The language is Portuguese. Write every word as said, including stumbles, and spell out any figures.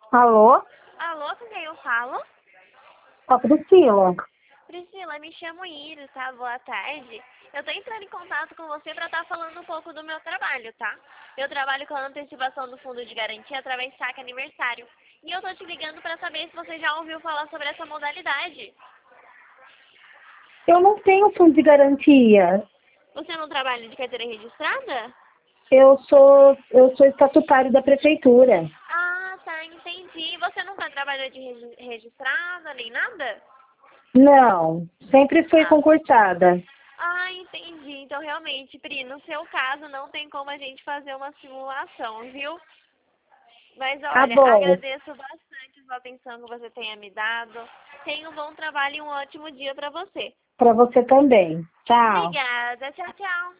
Alô? Alô, com quem eu falo? Ó, Priscila. Priscila, me chamo Iris, tá? Boa tarde. Eu tô entrando em contato com você pra estar falando um pouco do meu trabalho, tá? Eu trabalho com a antecipação do fundo de garantia através de saque aniversário. E eu tô te ligando pra saber se você já ouviu falar sobre essa modalidade. Eu não tenho fundo de garantia. Você não trabalha de carteira registrada? Eu sou, eu sou estatutário da prefeitura. Ah, tá, entendi. Você nunca trabalhou de regi- registrada nem nada? Não, sempre fui Ah, concursada. Ah, entendi. Então, realmente, Pri, no seu caso, não tem como a gente fazer uma simulação, viu? Mas, Tá olha, bom. agradeço bastante a sua atenção que você tenha me dado. Tenha um bom trabalho e um ótimo dia para você. Para você também. Tchau. Obrigada. Tchau, tchau.